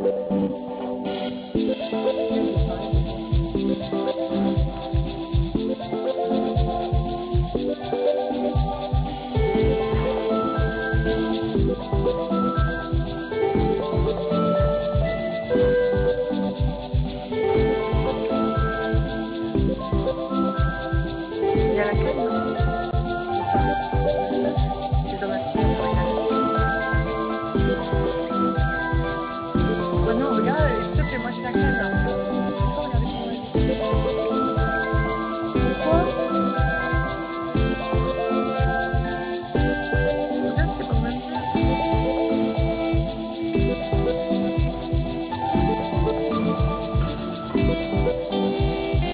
Il y a la canne, non? C'est ça. C'est dans la figure de la canne. Oh non, regarde, s'il te plaît, moi j'ai la canne là.